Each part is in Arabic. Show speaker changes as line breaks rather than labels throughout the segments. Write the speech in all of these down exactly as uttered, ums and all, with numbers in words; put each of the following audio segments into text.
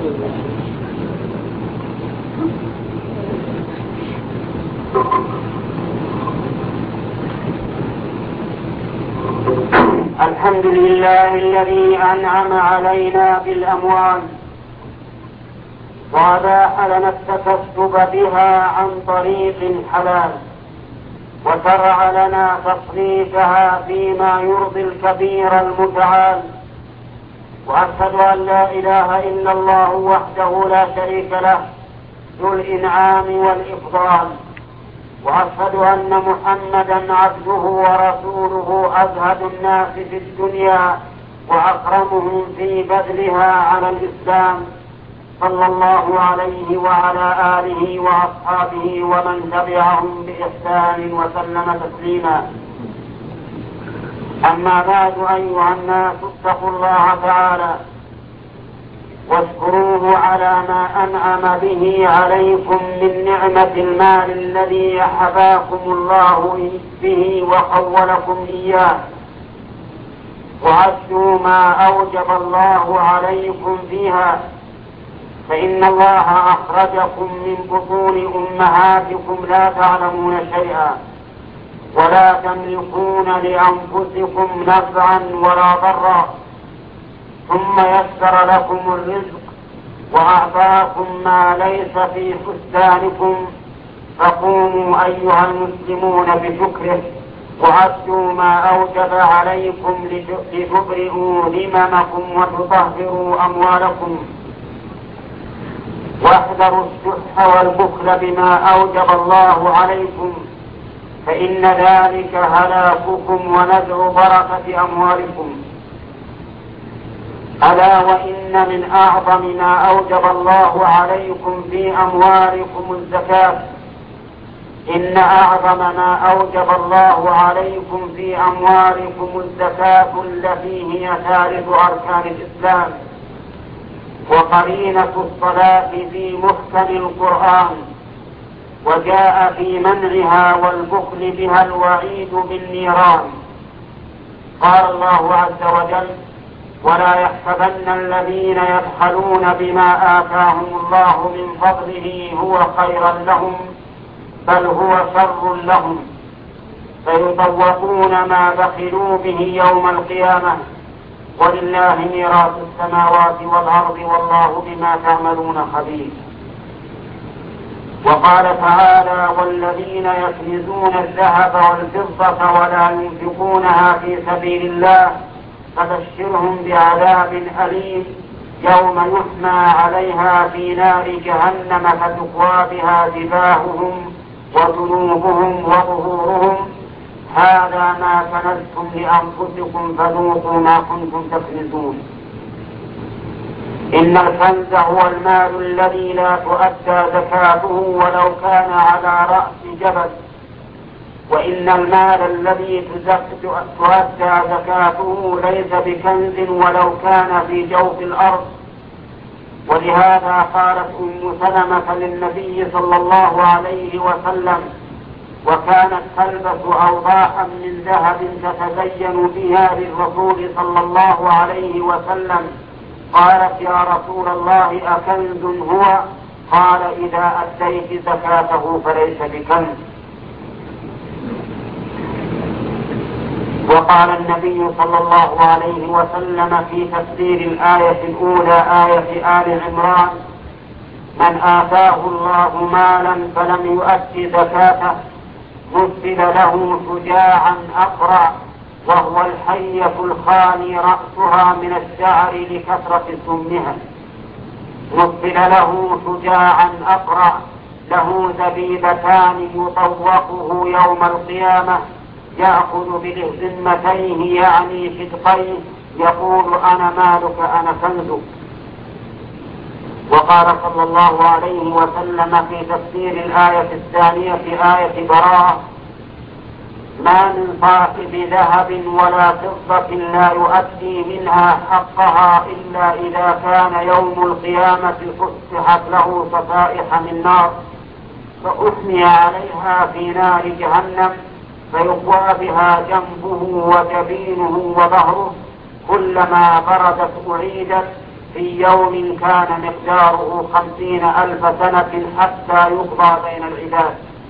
الحمد لله الذي أنعم علينا بالأموال وأباح لنا التكسب بها عن طريق حلال، وشرع لنا تصريفها فيما يرضي الكبير المتعال. وأشهد أن لا إله إلا الله وحده لا شريك له ذو الإنعام والإفضال، وأشهد أن محمدا عبده ورسوله أزهد الناس في الدنيا وأكرمهم في بذلها على الإسلام، صلى الله عليه وعلى آله وأصحابه ومن تبعهم بإحسان وسلم تسليما. أما بعد، أيها الناس، اتقوا الله تعالى واشكروه على ما أنعم به عليكم من نعمة المال الذي حفاكم الله به وخولكم إياه، وعدوا ما أوجب الله عليكم فيها، فإن الله أخرجكم من بطون أمهاتكم لا تعلمون شيئا ولا تملكون لأنفسكم نفعا ولا ضرا، ثم يسر لكم الرزق وأعطاكم ما ليس في حسبانكم، فقوموا أيها المسلمون بشكره وعدوا ما أوجب عليكم لتبرئوا ذممكم وتطهروا أموالكم، واحذروا الشح والبخل بما أوجب الله عليكم، فإن ذلك هلاككم ونزع بركة أموالكم. ألا وإن من أعظم ما أوجب الله عليكم في أموالكم الزكاة. إن أعظم ما أوجب الله عليكم في أموالكم الزكاة التي هي ثالث أركان الإسلام وقرينة الصلاة في محكم القرآن، وجاء في منعها والبخل بها الوعيد بالنيران. قال الله عز وجل: ولا يحسبن الذين يبخلون بما آتاهم الله من فضله هو خيرا لهم بل هو شر لهم، فيطوقون ما بخلوا به يوم القيامة، ولله ميراث السماوات والأرض والله بما تعملون خبير. وقال تعالى: والذين يكنزون الذهب والفضة ولا ينفقونها في سبيل الله فبشرهم بعذاب أليم يوم يحمى عليها في نار جهنم فتقوى بها جباههم وجنوبهم وظهورهم، هذا ما كنزتم لأنفسكم فذوقوا ما كنتم تكنزون. إن الكنز هو المال الذي لا تؤدى زكاته ولو كان على رأس جبل، وإن المال الذي تؤدى زكاته ليس بكنز ولو كان في جوف الأرض. ولهذا قالت أم سلمة للنبي صلى الله عليه وسلم، وكانت تلبس أوضاحا من ذهب تتزين بها للرسول صلى الله عليه وسلم، قالت: يا رسول الله أكنز هو؟ قال: إذا أديت زكاته فليس بكنز. وقال النبي صلى الله عليه وسلم في تفسير الآية الأولى آية آل عمران: من آتاه الله مالا فلم يؤد زكاته مثل له شجاعا أقرع وهو الحية الخالي رأسها من الشعر لكثرة سمها، مثل له شجاعا أقرع له زبيبتان يطوقه يوم القيامة يأخذ بذمتيه يعني شدقيه يقول: أنا مالك أنا كنزك. وقال صلى الله عليه وسلم في تفسير الآية الثانية في آية براءة: ما من صاحب ذهب ولا فضة لا يؤدي منها حقها إلا إذا كان يوم القيامة فتحت له صفائح من نار فأثني عليها في نار جهنم فيقوى بها جنبه وجبينه وظهره، كلما بردت أعيدت في يوم كان مقداره خمسين ألف سنة حتى يقضى بين العباد.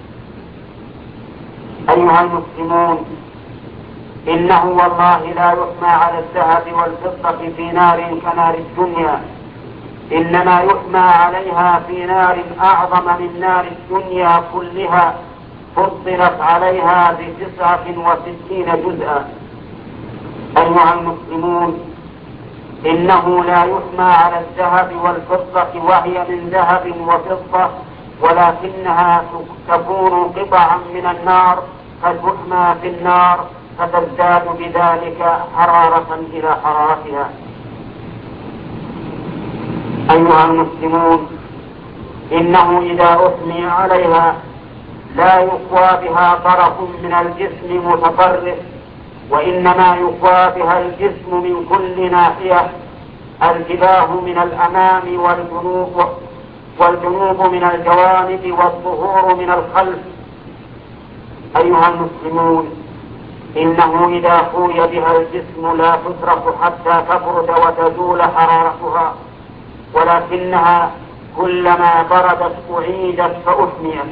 أيها المسلمون، إنه والله لا يحمى على الذهب والفضة في نار كنار الدنيا، إنما يحمى عليها في نار أعظم من نار الدنيا كلها، فضلت عليها بتسعة وستين جزءا. أيها المسلمون، إنه لا يحمى على الذهب والفضة وهي من ذهب وفضة، ولكنها تكون قطعا من النار فتحمى في النار فتزداد بذلك حرارة إلى حرارتها. أيها المسلمون، إنه إذا أحمي عليها لا يقوى بها طرف من الجسم متطرف، وإنما يقوى بها الجسم من كل ناحية، الجباه من الأمام والجنوب والجنوب من الجوانب والظهور من الخلف. أيها المسلمون، إنه إذا قوي بها الجسم لا تترك حتى تبرد وتزول حرارتها، ولكنها كلما بردت أعيدت فأحميت.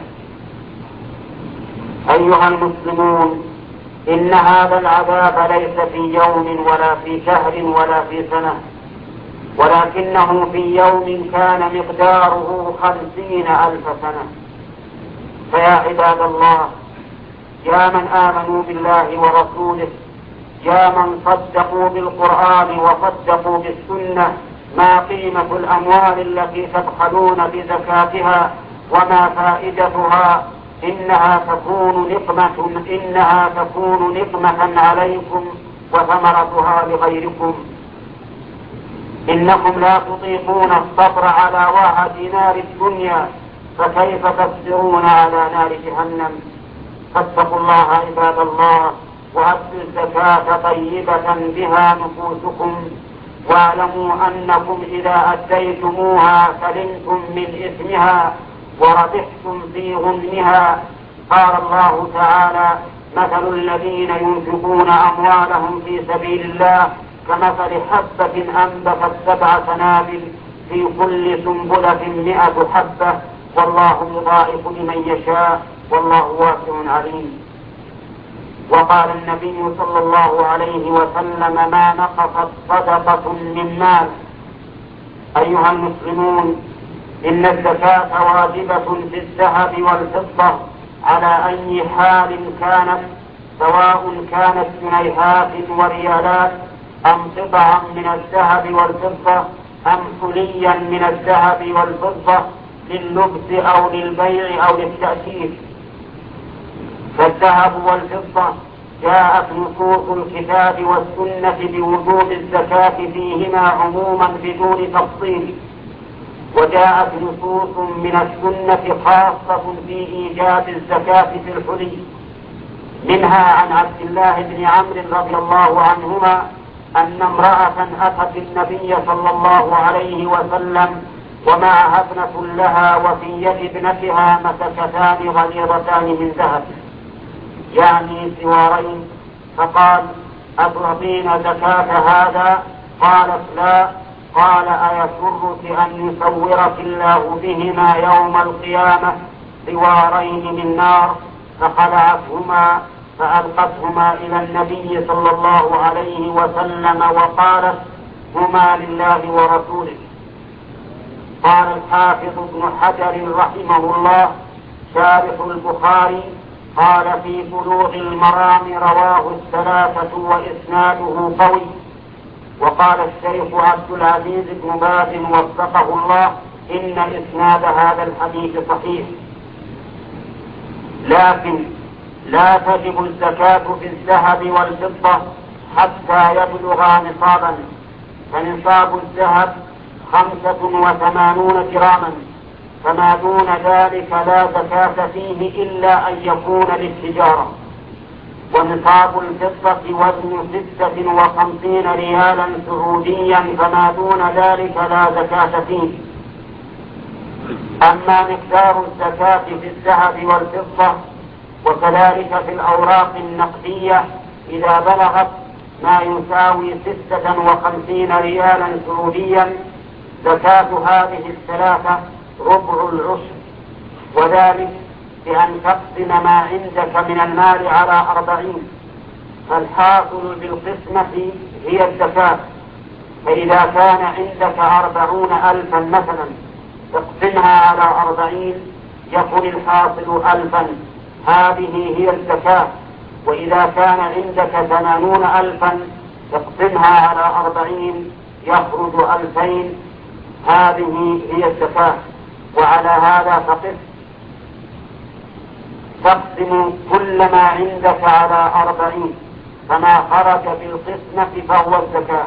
أيها المسلمون، إن هذا العذاب ليس في يوم ولا في شهر ولا في سنة، ولكنه في يوم كان مقداره خمسين ألف سنة. فيا عباد الله، يا من آمنوا بالله ورسوله، يا من صدقوا بالقرآن وصدقوا بالسنة، ما قيمة الأموال التي تبخلون بزكاتها وما فائدتها؟ إنها تكون نقمة إنها تكون نقمة عليكم وثمرتها لغيركم. إنكم لا تطيقون الصبر على وعد نار الدنيا، فكيف تصبرون على نار جهنم؟ فاتقوا الله عباد الله، وأدوا الزكاة طيبة بها نفوسكم، واعلموا أنكم إذا أديتموها سلمتم من إثمها وربحتم في غنمها. قال الله تعالى: مثل الذين ينفقون أموالهم في سبيل الله كمثل حبة أنبتت سبع سنابل في كل سنبلة مئة حبة والله يضاعف لمن يشاء والله واسع عليم. وقال النبي صلى الله عليه وسلم: ما نقصت صدقة من مال. أيها المسلمون، إن الزكاة واجبة في الذهب والفضة على أي حال كانت، سواء كانت جنيهات وريالات أم قطعا من الذهب والفضة أم حليا من الذهب والفضة لللبس أو للبيع أو للتأثير. فالذهب والفضة جاءت نصوص الكتاب والسنة بوجوب الزكاة فيهما عموما بدون تفصيل، وجاءت نصوص من السنة خاصة في إيجاب الزكاة في الحلي. منها عن عبد الله بن عمرو رضي الله عنهما أن امرأة أتت النبي صلى الله عليه وسلم ومعها ابنة لها وفي يد ابنتها مسكتان غليظتان من ذهب، يعني سوارين، فقال: أتعطين زكاة هذا؟ قالت: لا. قال: أيسرك أن يصورك الله بهما يوم القيامة سوارين من نار؟ فخلعتهما فألقتهما إلى النبي صلى الله عليه وسلم وقالت: هما لله ورسوله. قال الحافظ ابن حجر رحمه الله شارح البخاري: قال في بلوغ المرام رواه الثلاثة وإسناده قوي. وقال الشيخ عبد العزيز بن باز وفقه الله: إن إسناد هذا الحديث صحيح. لكن لا تجب الزكاة في الذهب والفضة حتى يبلغا نصابا، فنصاب الذهب خمسة وثمانون جراما، فما دون ذلك لا زكاة فيه إلا أن يكون للتجارة. ونصاب الفضة وزن ستة وخمسين ريالا سعوديا، فما دون ذلك لا زكاة فيه. أما مقدار الزكاة في الذهب والفضة وكذلك في الأوراق النقدية إذا بلغت ما يساوي ستة وخمسين ريالا سعوديا زكاة هذه الثلاثة ربع العشر، وذلك بأن تقسم ما عندك من المال على أربعين، فالحاصل بالقسمة هي الزكاة. فإذا كان عندك أربعون ألفا مثلا اقسمها على أربعين يكون الحاصل ألفا، هذه هي الزكاة. وإذا كان عندك ثمانون ألفا اقسمها على أربعين يخرج ألفين، هذه هي الزكاة. وعلى هذا فقس، تقسم كل ما عندك على أربعين، فما خرج بالقسمة فهو الزكاة.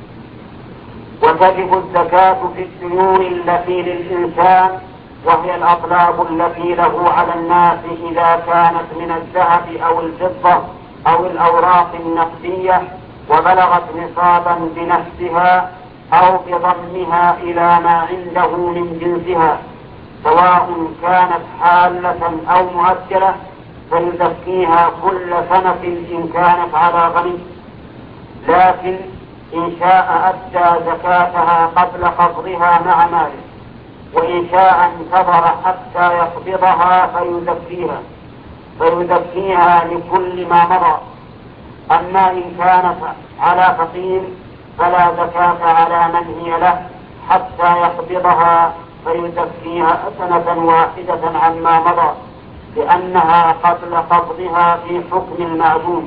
وتجب الزكاة في الديون التي للإنسان، وهي الأطلاب التي له على الناس إذا كانت من الذهب أو الفضة أو الأوراق النقدية وبلغت نصابا بنفسها أو بضمها إلى ما عنده من جنسها، سواء كانت حالة أو مؤجلة، فيزكيها كل سنة إن كانت على غني. لكن إن شاء أدى زكاتها قبل قبضها مع ماله، وإن شاء انتظر حتى يقبضها فيزكيها فيزكيها لكل ما مضى. أما إن كانت على فقير فلا زكاة على من هي له حتى يقبضها فيزكيها سنة واحدة عما مضى، لأنها قبل قبضها في حكم المعدوم.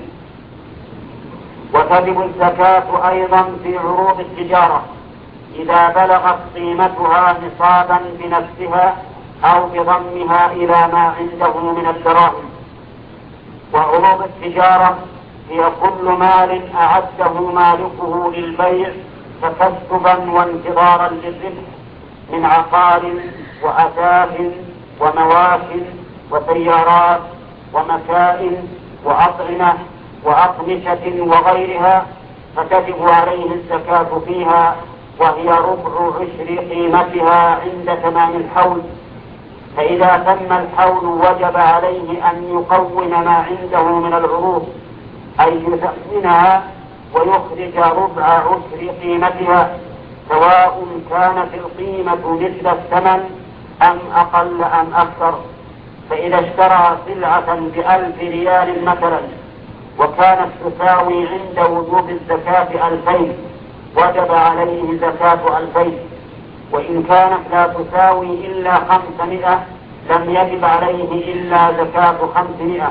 وتجب الزكاة أيضا في عروض التجارة إذا بلغت قيمتها نصابا بنفسها أو بضمها إلى ما عنده من الدراهم. وعروض التجارة هي كل مال أعده مالكه للبيع تكسبا وانتظارا للربح من عقار وأثاث ومواش وسيارات ومكائن وأطعمة وأقمشة وغيرها، فتجب عليه الزكاة فيها، وهي ربع عشر قيمتها عند تمام الحول. فإذا تم الحول وجب عليه أن يقوم ما عنده من العروض، أي يثمنها ويخرج ربع عشر قيمتها، سواء كانت القيمة مثل الثمن أم أقل أم أكثر. فإذا اشترى سلعة بألف ريال مثلا وكانت تساوي عند وجوب الزكاة ألفين، وجب عليه زكاة ألفين. وإن كانت لا تساوي إلا خمسمائة لم يجب عليه إلا زكاة خمسمائة.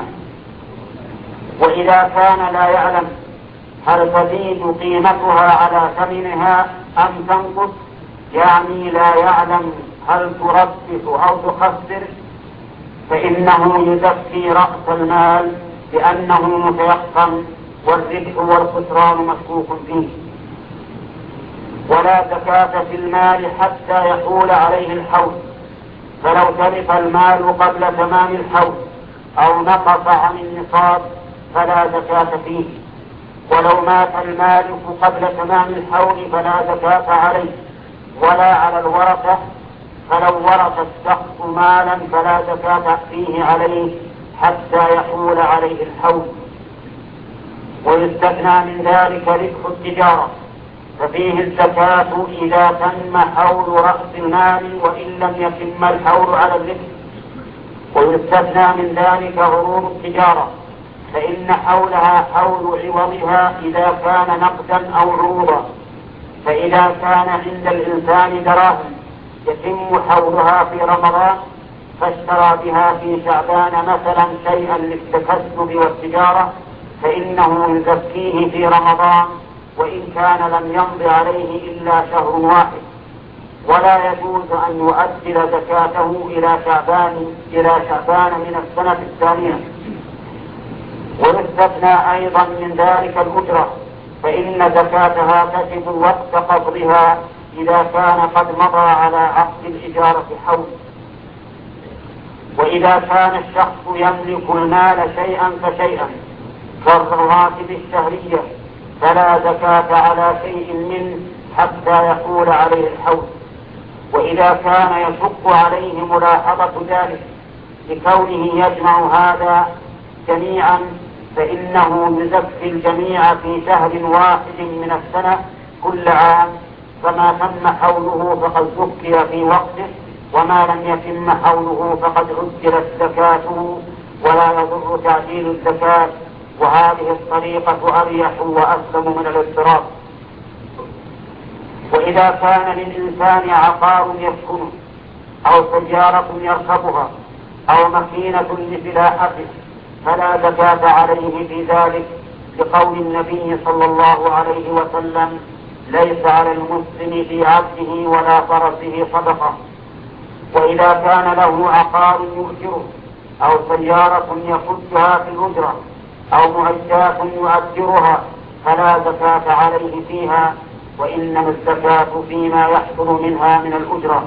وإذا كان لا يعلم هل تزيد قيمتها على ثمنها أم تنقص، يعني لا يعلم هل تربح أو تخسر، فإنه يزكي رأس المال لأنه متيقن والربح والخسران مشكوك فيه. ولا زكاة في المال حتى يحول عليه الحول، فلو تلف المال قبل تمام الحول أو نقص عن النصاب فلا زكاة فيه. ولو مات المالك قبل تمام الحول فلا زكاة عليه ولا على الورثة، فلو ورث الشخص مالا فلا زكاة فيه عليه حتى يحول عليه الحول. ويستثنى من ذلك ربح التجارة، ففيه الزكاة إذا تم حول رأس المال وإن لم يتم الحول على الربح. ويستثنى من ذلك عروض التجارة، فإن حولها حول عوضها إذا كان نقدا أو عروضا. فإذا كان عند الإنسان دراهم يتم حولها في رمضان فاشترى بها في شعبان مثلا شيئا للتكسب والتجارة، فإنه يزكيه في رمضان وإن كان لم يمض عليه إلا شهر واحد. ولا يجوز أن يؤجل زكاته إلى شعبان إلى شعبان من السنة الثانية. ويستثنى أيضا من ذلك الأجرة، فإن زكاتها تجب وقت قبضها إذا كان قد مضى على عقد الإجارة حول. وإذا كان الشخص يملك المال شيئا فشيئا كالرواتب الشهرية فلا زكاة على شيء منه حتى يحول عليه الحول. وإذا كان يشق عليه ملاحظة ذلك لكونه يجمع هذا جميعا فإنه يزكي الجميع في شهر واحد من السنة كل عام، فما تم حوله فقد زكي في وقته، وما لم يتم حوله فقد عجلت زكاته، ولا يضر تعجيل الزكاة، وهذه الطريقة أريح وأسلم من الاضطراب. وإذا كان للإنسان عقار يسكنه أو سيارة يركبها أو مكينة لفلاحته فلا زكاة عليه في ذلك، لقول النبي صلى الله عليه وسلم: ليس على المسلم في عبده ولا فرسه صدقة. وإذا كان له عقار يؤجره أو سيارة يخدها في الأجرة أو معدات يؤجرها فلا زكاة عليه فيها، وإنما الزكاة فيما يحصل منها من الأجرة.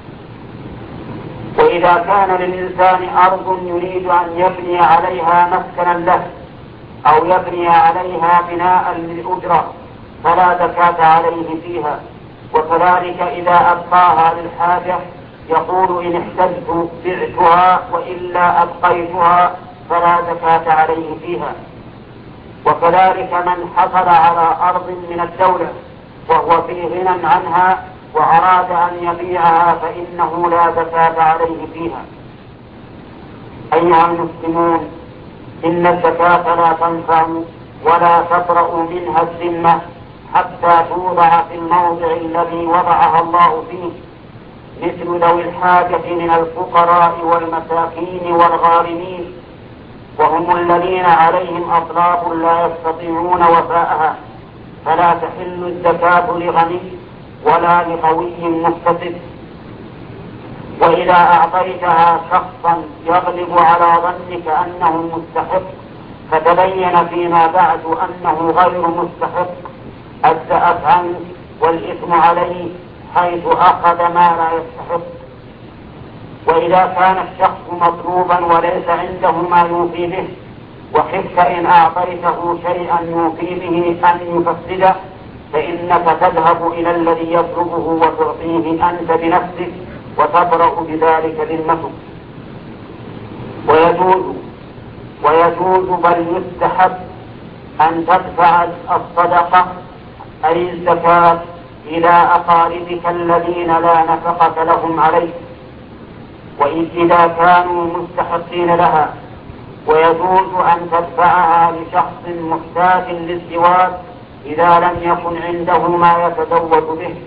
وإذا كان للإنسان أرض يريد أن يبني عليها مسكنا له أو يبني عليها بناء للأجرة فلا زكاة عليه فيها. وكذلك إذا أبقاها للحاجة يقول: إن احتجت بعتها وإلا أبقيتها فلا زكاة عليه فيها. وكذلك من حصل على أرض من الدولة وهو في غنى عنها وأراد أن يبيعها فإنه لا زكاة عليه فيها. أيها المسلمون، إن الزكاة لا تنفع ولا تطرأ منها الذمة حتى توضع في الموضع الذي وضعها الله فيه، مثل ذوي الحاجة من الفقراء والمساكين والغارمين، وهم الذين عليهم أطلاق لا يستطيعون وفاءها، فلا تحل الزكاة لغني ولا لقوي مقتصد. وإذا أعطيتها شخصا يغلب على ظنك أنه مستحق فتبين فيما بعد أنه غير مستحق أجزأت عنك والإثم عليه حيث أخذ ما لا يستحق. وإذا كان الشخص مطلوبا وليس عنده ما يوفي به وخفت إن أعطيته شيئا يوفي به أن يفسده فإنك تذهب إلى الذي يطلبه وتعطيه أنت بنفسك وتبرأ بذلك ذمتك. ويجوز ويجوز بل يستحب أن تدفع الصدقة أي الزكاة إلى أقاربك الذين لا نفقة لهم عليك وإذا كانوا مستحقين لها. ويجوز أن تدفعها لشخص محتاج للزواج إذا لم يكن عنده ما يتزوج به.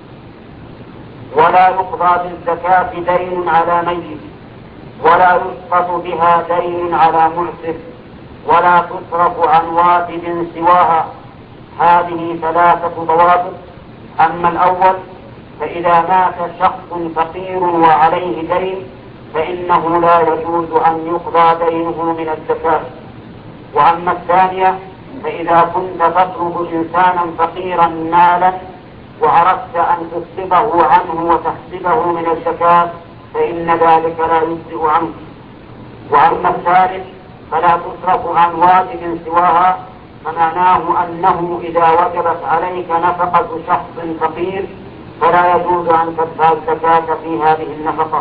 ولا يقضى بالزكاة دين على ميت، ولا يسقط بها دين على معسر، ولا تصرف عن واجب سواها. هذه ثلاثة ضوابط. أما الأول فإذا مات شخص فقير وعليه دين فإنه لا يجوز أن يقضى دينه من الزكاة. وأما الثانية فإذا كنت تطلب إنسانا فقيرا مالا وأردت أن تصرفه عنه وتحسبه من الزكاة فإن ذلك لا يجزئ عنه. وأما الثالث فلا تصرف عن واجب سواها، فمعناه أنه إذا وجبت عليك نفقة شخص فقير فلا يجوز أن تدفع الزكاة في هذه النفقة.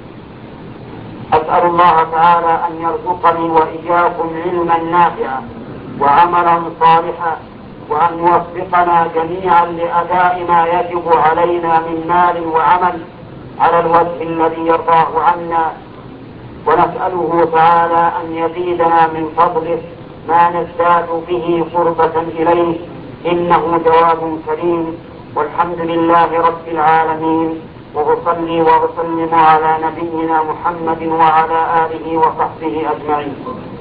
أسأل الله تعالى أن يرزقني وإياكم علما نافعا وعملا صالحا، وأن يوفقنا جميعا لأداء ما يجب علينا من مال وعمل على الوجه الذي يرضاه عنا، ونسأله تعالى أن يزيدنا من فضله ما نزداد به قربة إليه، إنه جواد كريم. والحمد لله رب العالمين، وأصلي وأسلم على نبينا محمد وعلى آله وصحبه أجمعين.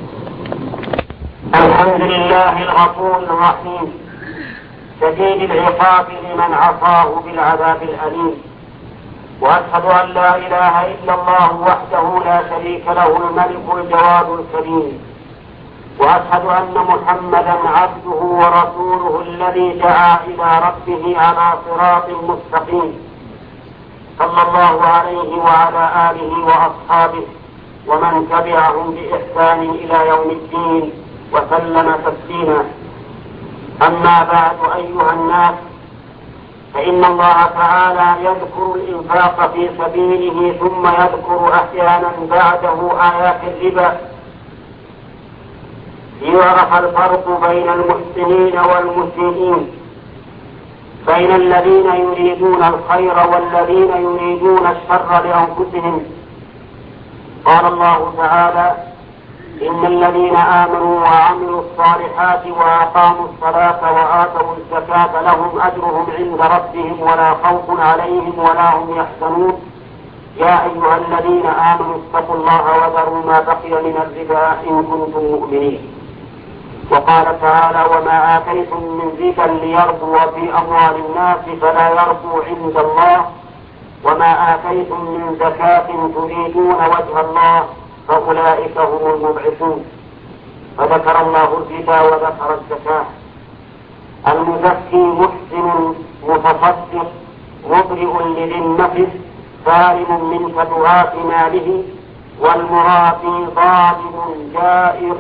الحمد لله الغفور الرحيم شديد العقاب لمن عصاه بالعذاب الأليم، وأشهد أن لا إله إلا الله وحده لا شريك له الملك الجواد الكريم، وأشهد أن محمدا عبده ورسوله الذي دعا إلى ربه على صراط مستقيم، صلى الله عليه وعلى آله وأصحابه ومن تبعهم بإحسان إلى يوم الدين وسلم تسليما. أما بعد أيها الناس، فإن الله تعالى يذكر الإنفاق في سبيله ثم يذكر أحيانا بعده آيات الربا ليعرف الفرق بين المحسنين والمسيئين. بين الذين يريدون الخير والذين يريدون الشر لأنفسهم. قال الله تعالى: إن الذين آمنوا وعملوا الصالحات وأقاموا الصلاة وآتوا الزكاة لهم أجرهم عند ربهم ولا خوف عليهم ولا هم يحزنون. يا أيها الذين آمنوا اتقوا الله وذروا ما بقي من الربا إن كنتم مؤمنين. وقال تعالى: وما آتيتم من ربا ليربو في أموال الناس فلا يربو عند الله وما آتيتم من زكاة تريدون وجه الله فأولئك هم المبعثون. فذكر الله الربا وذكر الزكاة. المزكي محسن متصدق مبرئ لذي النفس سالم من فتوات ماله، والمرابي ظالم جائر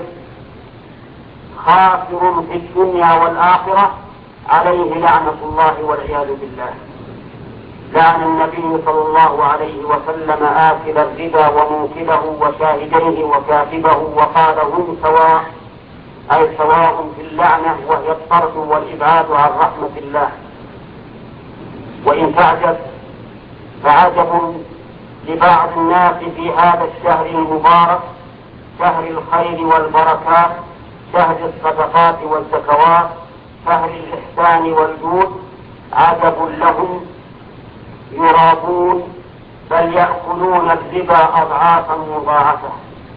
خاسر في الدنيا والآخرة عليه لعنة الله والعياذ بالله. لعن النبي صلى الله عليه وسلم آكل الربا وموكله وشاهديه وكاتبه وقال: هم سواء، أي سواء في اللعنة وهي الطرد والإبعاد عن رحمة الله. وإن تعجب فعجب لبعض الناس في هذا الشهر المبارك، شهر الخير والبركات، شهر الصدقات والزكوات، شهر الإحسان والجود، عجب لهم يرابون بل يأكلون الربا أضعافا مضاعفة.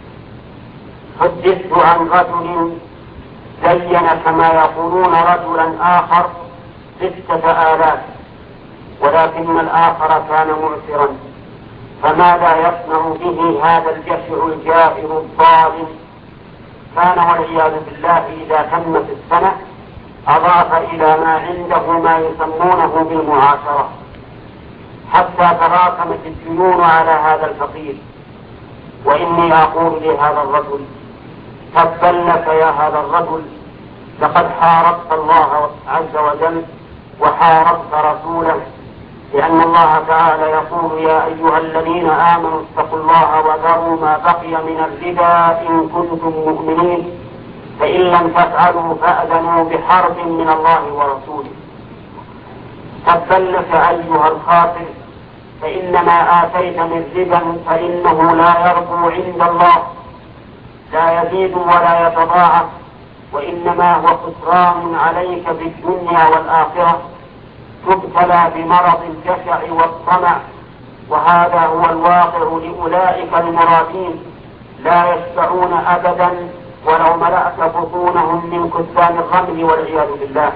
حدثت عن رجل زين كما يقولون رجلا آخر ستة آلاف، ولكن الآخر كان معسرا، فماذا يصنع به هذا الجشع الجائر الظالم؟ كان والعياذ بالله إذا تمت السنة أضاف إلى ما عنده ما يسمونه بالمعاشرة، حتى تراكمت الديون على هذا الفقير. وإني أقول لهذا الرجل: تبا لك يا هذا الرجل، لقد حاربت الله عز وجل وحاربت رسوله، لأن الله تعالى يقول: يا أيها الذين آمنوا اتقوا الله وذروا ما بقي من الربا إن كنتم مؤمنين، فإن لم تفعلوا فأذنوا بحرب من الله ورسوله. تبا لك أيها الخاسر، فإنما آتيت من ربا فإنه لا يربو عند الله، لا يزيد ولا يتضاعف، وإنما هو خسران عليك في الدنيا والآخرة. تبتلى بمرض الجشع والطمع، وهذا هو الواقع لأولئك المرادين، لا يشبعون أبدا ولو ملأت بطونهم من كثبان الرمل والعياذ بالله.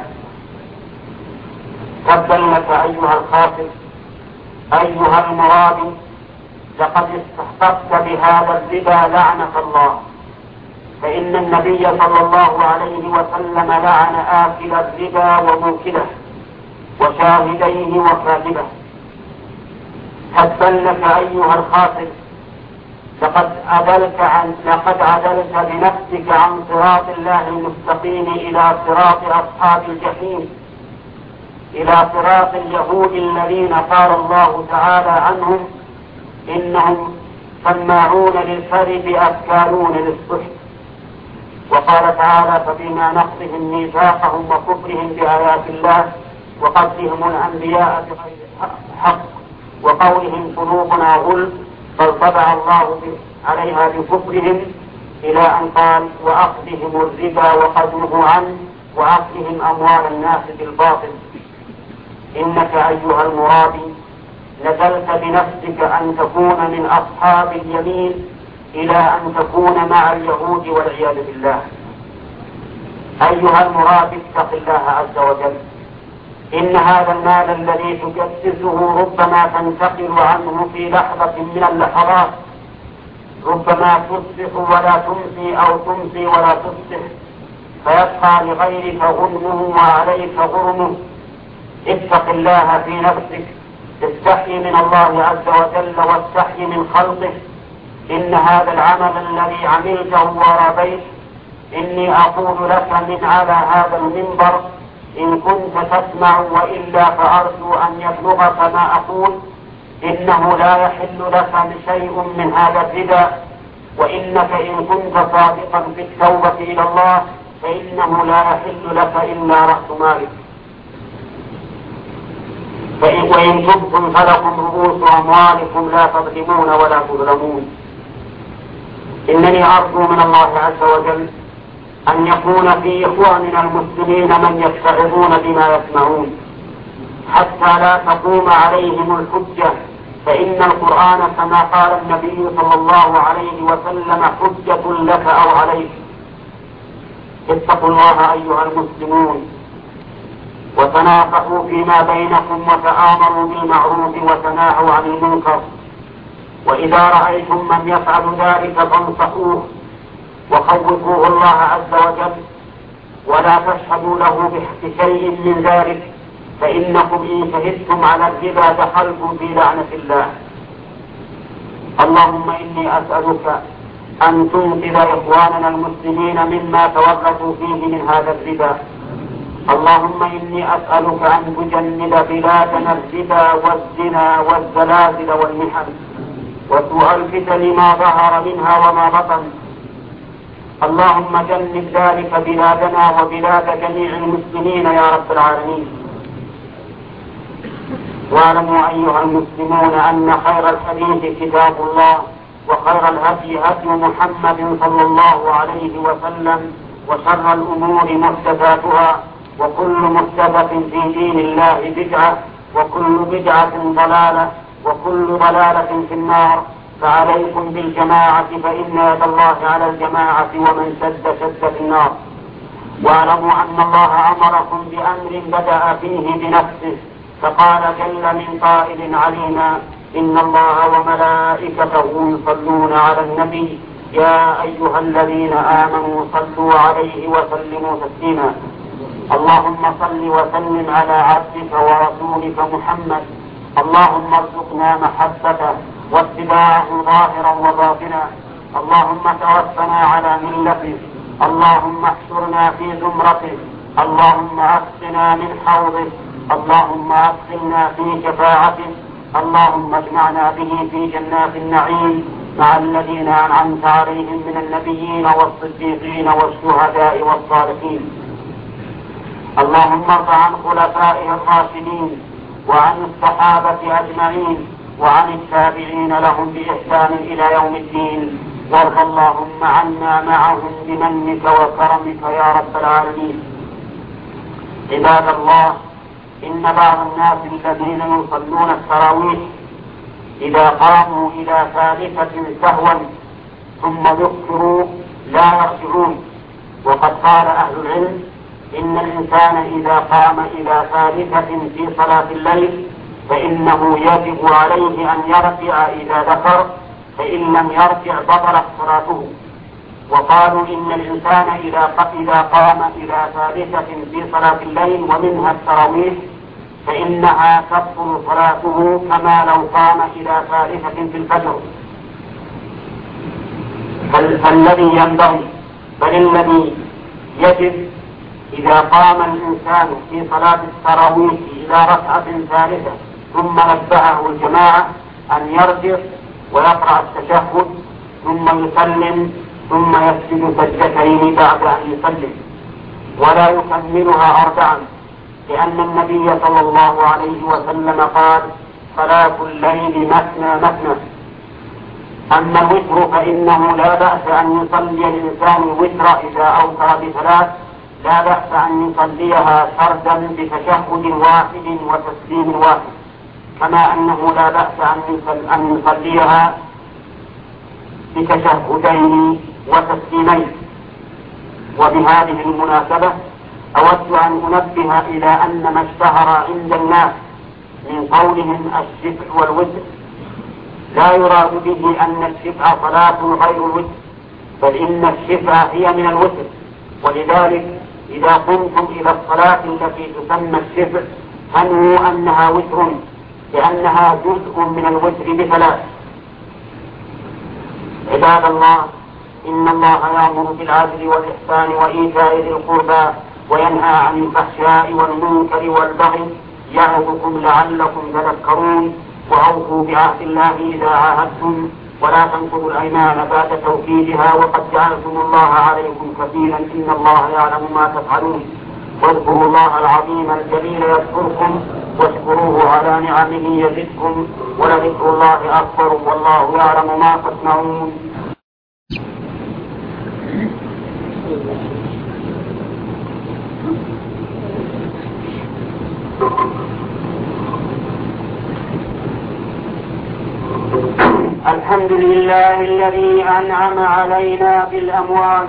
تبا لك أيها الخاسر، أيها المرابي، لقد استحققت بهذا الربا لعنة الله، فإن النبي صلى الله عليه وسلم لعن آكل الربا وموكله وشاهديه وكاتبه. تبا لك أيها الخاسر، لقد عدلت عن لقد عدلت بنفسك عن صراط الله المستقيم إلى صراط أصحاب الجحيم، إلى صراط اليهود الذين قال الله تعالى عنهم: إنهم سماعون للكذب أكالون للسحت. وقال تعالى: فبما نقضهم ميثاقهم وكفرهم بآيات الله وقتلهم الأنبياء بغير حق وقولهم قلوبنا غلف بل طبع الله عليها بكفرهم، إلى أن قال: وأخذهم الربا وقد نهوا عنه وأخذهم أموال الناس بالباطل. إنك أيها المرابي نزلت بنفسك أن تكون من أصحاب اليمين إلى أن تكون مع اليهود والعياذ بالله. أيها المرابي اتق الله عز وجل، إن هذا المال الذي تجسسه ربما تنتقل عنه في لحظة من اللحظات، ربما تصبح ولا تمسي أو تمسي ولا تصبح، فيبقى لغيرك غنمه وعليك غرمه. اتق الله في نفسك، استحي من الله عز وجل واستحي من خلقه. إن هذا العمل الذي عملته وربيت، إني أقول لك من على هذا المنبر إن كنت تسمع، وإلا فأرجو أن يبلغك ما أقول: إنه لا يحل لك شيء من هذا الربا، وإنك إن كنت صادقا في التوبة إلى الله فإنه لا يحل لك إلا رأس مالك. وإن تبتم فلكم رؤوس أموالكم لا تظلمون ولا تظلمون. إنني أرجو من الله عز وجل أن يكون في إخواننا المسلمين من يتعظون بما يسمعون حتى لا تقوم عليهم الحجة، فإن القرآن كما قال النبي صلى الله عليه وسلم حجة لك أو عليك. اتقوا الله أيها المسلمون وتناصحوا فيما بينكم وتآمروا بالمعروف وتناهوا عن المنكر، وإذا رأيتم من يفعل ذلك فانصحوه وخوفوه الله عز وجل، ولا تشهدوا له بشيء من ذلك، فإنكم إن شهدتم على الربا دخلتم في لعنة الله. اللهم إني أسألك أن تنقذ إخواننا المسلمين مما تورطوا فيه من هذا الربا. اللهم إني أسألك أن تجنب بلادنا الربا والزنا والزلازل والمحن وسوء الفتن ما ظهر منها وما بطن. اللهم جنب ذلك بلادنا وبلاد جميع المسلمين يا رب العالمين. واعلموا أيها المسلمون أن خير الحديث كتاب الله، وخير الهدي هدي محمد صلى الله عليه وسلم، وشر الأمور محدثاتها، وكل محدثة في دين الله بدعة، وكل بدعة ضلالة، وكل ضلالة في النار. فعليكم بالجماعة فإن يد الله على الجماعة، ومن شد شد في النار. واعلموا أن الله أمركم بأمر بدأ فيه بنفسه، فقال جل من قائل علينا: إن الله وملائكته يصلون على النبي يا أيها الذين آمنوا صلوا عليه وسلموا تسليما. اللهم صل وسلم على عبدك ورسولك محمد. اللهم ارزقنا محبته واتباعه ظاهرا وباطنا. اللهم توفنا على ملته. اللهم احشرنا في زمرته. اللهم اسقنا من حوضه. اللهم ادخلنا في شفاعته. اللهم اجمعنا به في جنات النعيم مع الذين أنعمت عليهم من النبيين والصديقين والشهداء والصالحين. اللهم ارض عن خلفائه الراشدين وعن الصحابة أجمعين وعن التابعين لهم بإحسان إلى يوم الدين، وارض اللهم عنا معهم بمنك وكرمك يا رب العالمين. عباد الله، إن بعض الناس الذين يصلون التراويح إذا قاموا إلى ثالثة سهوا ثم ذكروا لا يرجعون، وقد قال أهل العلم إن الإنسان إذا قام إلى ثالثة في صلاة الليل فإنه يجب عليه أن يرجع إذا ذكر، فإن لم يرجع بطلت صلاته. وقالوا إن الإنسان إذا قام إلى ثالثة في صلاة الليل ومنها التراويح فإنها تبطل صلاته كما لو قام إلى ثالثة في الفجر. فالذي ينبغي بل الذي يجب إذا قام الإنسان في صلاة التراويح إلى ركعة ثالثة ثم نبهه الجماعة أن يرجع ويقرأ التشهد ثم يسلم ثم يسجد سجدتين بعد أن يسلم، ولا يكملها أربعا، لأن النبي صلى الله عليه وسلم قال: صلاة الليل مثنى مثنى. أما الوتر فإنه لا بأس أن يصلي الإنسان الوتر إذا أوتر بثلاث، لا بأس أن يصليها فردا بتشهد واحد وتسليم واحد، كما أنه لا بأس أن يصليها بتشهدين وتسليمين. وبهذه المناسبة أود أن أنبه إلى أن ما اشتهر عند الناس من قولهم الشفع والوتر لا يراد به أن الشفع صلاة غير الوتر، بل إن الشفع هي من الوتر. ولذلك إذا قمتم إلى الصلاة التي تسمى الشفع فانووا أنها وتر، لأنها جزء من الوتر بثلاث. عباد الله، إن الله يأمر بالعدل والإحسان وإيتاء ذي القربى وينهى عن الفحشاء والمنكر والبغي يعظكم لعلكم تذكرون. وأوفوا بعهد الله إذا عاهدتم ولا تنقضوا الأيمان بعد توكيدها وقد جعلتم الله عليكم كفيلا إن الله يعلم ما تفعلون. واذكروا الله العظيم الجليل يذكركم واشكروه على نعمه يزدكم ولذكر الله أكبر والله يعلم ما تصنعون. الحمد لله الذي أنعم علينا بالأموال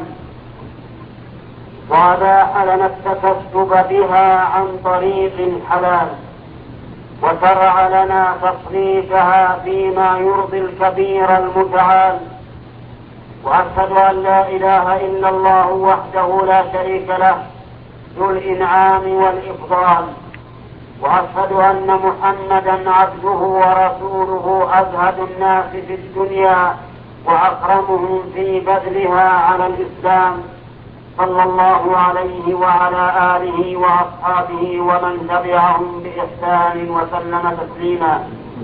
وأباح لنا التكسب بها عن طريق حلال وشرع لنا تصريفها فيما يرضي الكبير المتعال. وأشهد أن لا إله إلا الله وحده لا شريك له ذو الإنعام والإفضال. وأشهد أن محمدا عبده ورسوله أزهد الناس في الدنيا وأكرمهم في بذلها على الإسلام صلى الله عليه وعلى آله وأصحابه ومن تبعهم بإحسان وسلم تسليما.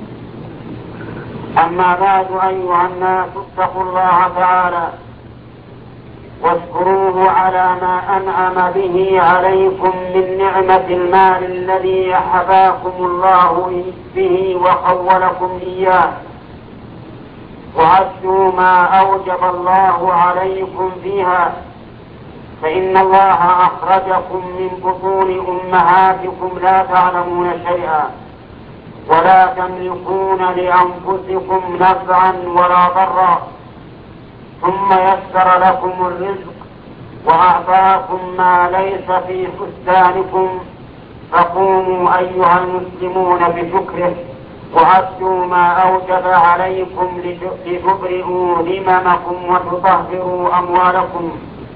أما بعد أيها الناس اتقوا الله تعالى واشكروه على ما أنعم به عليكم من نعمة المال الذي حفاكم الله به وخولكم إياه وعدوا ما أوجب الله عليكم فيها، فإن الله أخرجكم من بطون أمهاتكم لا تعلمون شيئا ولا تملكون لأنفسكم نفعا ولا ضرا، ثم يسر لكم الرزق وأعطاكم ما ليس في حسبانكم، فقوموا أيها المسلمون بشكره وعدوا ما أوجب عليكم لتبرئوا ذممكم وتطهروا أموالكم،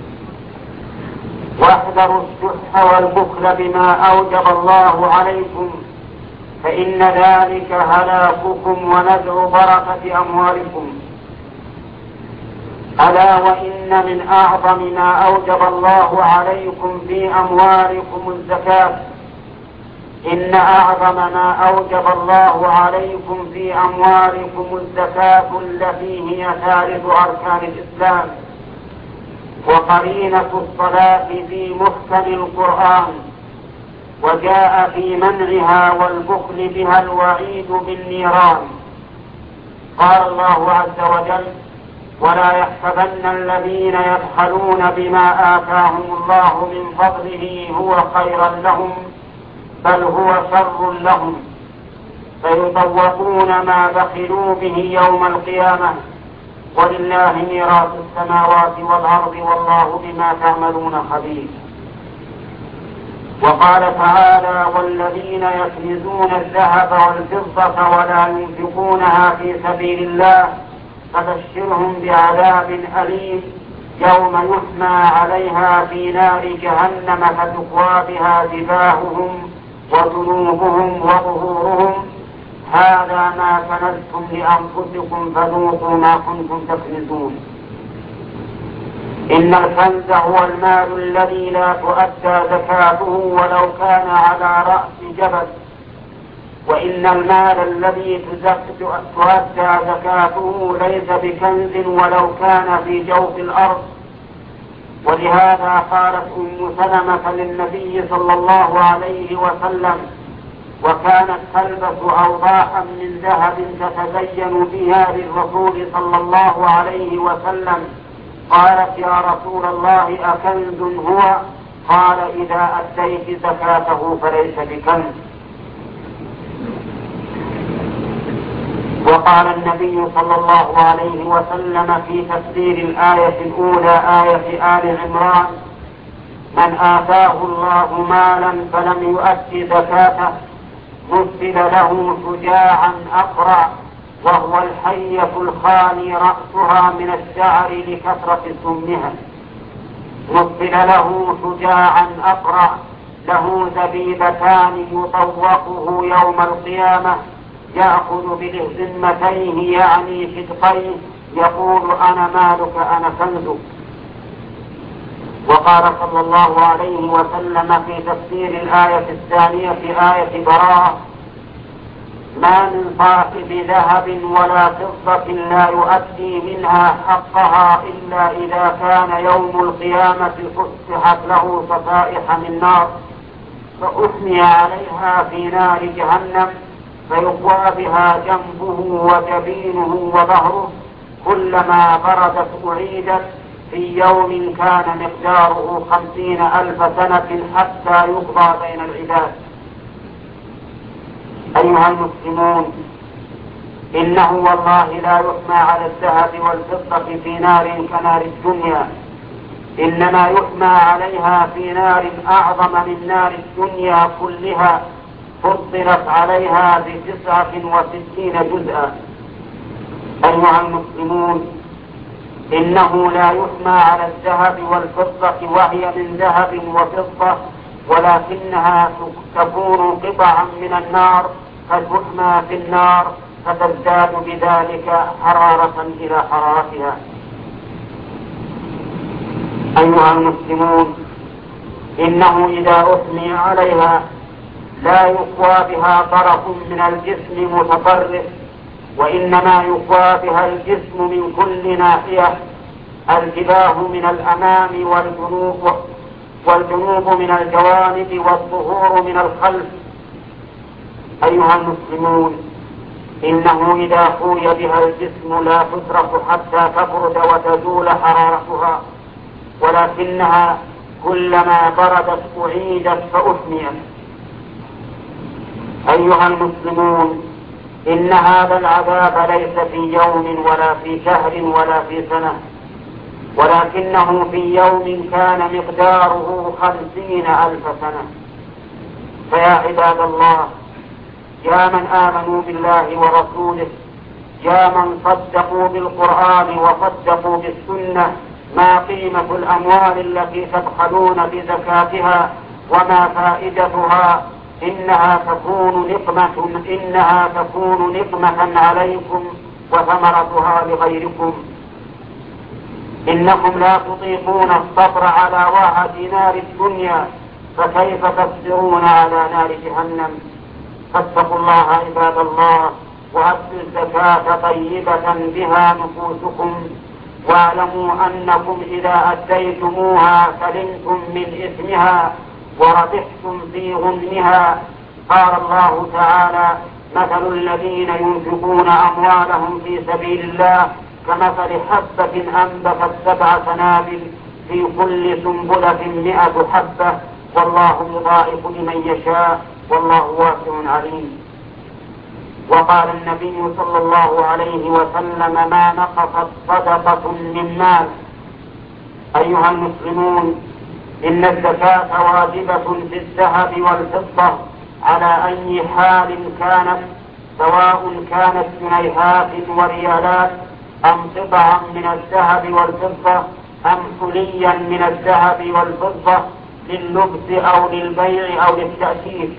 واحذروا الشح والبخل بما أوجب الله عليكم، فإن ذلك هلاككم ونزع بركة أموالكم. ألا وإن من أعظم ما أوجب الله عليكم في أموالكم الزكاة. إن أعظم ما أوجب الله عليكم في أموالكم الزكاة التي هي ثالث أركان الإسلام وقرينة الصلاة في محكم القرآن، وجاء في منعها والبخل بها الوعيد بالنيران. قال الله عز وجل: ولا يحسبن الذين يبخلون بما آتاهم الله من فضله هو خيرا لهم بل هو شر لهم، فيطوقون ما بخلوا به يوم القيامة، ولله ميراث السماوات والأرض والله بما تعملون خبير. وقال تعالى: والذين يكنزون الذهب والفضة ولا ينفقونها في سبيل الله فبشرهم بعذاب أليم يوم يحمى عليها في نار جهنم فتقوى بها جباههم وجنوبهم وظهورهم هذا ما كنزتم لأنفسكم فذوقوا ما كنتم تكنزون. إن الكنز هو المال الذي لا تؤدى زكاته ولو كان على رأس جبل، وإن المال الذي تؤدى زكاته ليس بكنز ولو كان في جوف الأرض. ولهذا قالت أم سلمة للنبي صلى الله عليه وسلم وكانت تلبس أوضاحا من ذهب تتزين بها للرسول صلى الله عليه وسلم، قالت: يا رسول الله أكنز هو؟ قال: إذا أديت زكاته فليس بكنز. وقال النبي صلى الله عليه وسلم في تفسير الآية الأولى آية آل عمران: من آتاه الله مالا فلم يؤد زكاته مثل له شجاعا أقرع وهو الحية الخالي رأسها من الشعر لكثرة سمها، مثل له شجاعا أقرع له زبيبتان يطوقه يوم القيامة يأخذ بذمتيه يعني شدقيه يقول: أنا مالك أنا كنزك. وقال صلى الله عليه وسلم في تفسير الآية الثانية في آية براءة: ما من صاحب ذهب ولا فضة لا يؤدي منها حقها إلا إذا كان يوم القيامة فتحت له صفائح من نار فأحمي عليها في نار جهنم فيقوى بها جنبه وجبينه وظهره، كلما بردت أعيدت، في يوم كان مقداره خمسين ألف سنة حتى يقضى بين العباد. أيها المسلمون، إنه والله لا يحمى على الذهب والفضة في نار كنار الدنيا، إنما يحمى عليها في نار أعظم من نار الدنيا كلها، فضلت عليها بتسعة وستين جزءا. أيها المسلمون، إنه لا يحمى على الذهب والفضة وهي من ذهب وفضة، ولكنها تكون قطعا من النار فتحمى في النار فتزداد بذلك حرارة إلى حرارتها. أيها المسلمون، إنه إذا أحمي عليها لا يقوى بها طرف من الجسم متطرف، وإنما يقوى بها الجسم من كل ناحية، الجباه من الأمام والجنوب والجنوب من الجوانب والظهور من الخلف. أيها المسلمون، إنه إذا قوي بها الجسم لا تترك حتى تبرد وتزول حرارتها، ولكنها كلما بردت أعيدت فأحميت. أيها المسلمون، إن هذا العذاب ليس في يوم ولا في شهر ولا في سنة، ولكنه في يوم كان مقداره خمسين ألف سنة. فيا عباد الله، يا من آمنوا بالله ورسوله، يا من صدقوا بالقرآن وصدقوا بالسنة، ما قيمة الأموال التي تبخلون بزكاتها وما فائدتها؟ إنها تكون نقمة إنها تكون نقمة عليكم وثمرتها لغيركم. إنكم لا تطيقون الصبر على وعد نار الدنيا، فكيف تصبرون على نار جهنم؟ فاتقوا الله عباد الله، وأدوا الزكاة طيبة بها نفوسكم، واعلموا أنكم إذا أديتموها سلمتم من إثمها وربحتم في غنمها. قال الله تعالى: مثل الذين ينفقون أموالهم في سبيل الله كمثل حبة أنبتت سبع سنابل في كل سنبلة مئة حبة، والله يضاعف لمن يشاء، والله واسع عليم. وقال النبي صلى الله عليه وسلم: ما نقصت صدقة من مال. أيها المسلمون، إن الزكاة واجبة في الذهب والفضة على أي حال كانت، سواء كانت جنيهات وريالات أم قطعا من الذهب والفضة أم حليا من الذهب والفضة لللبس أو للبيع أو للتأثير.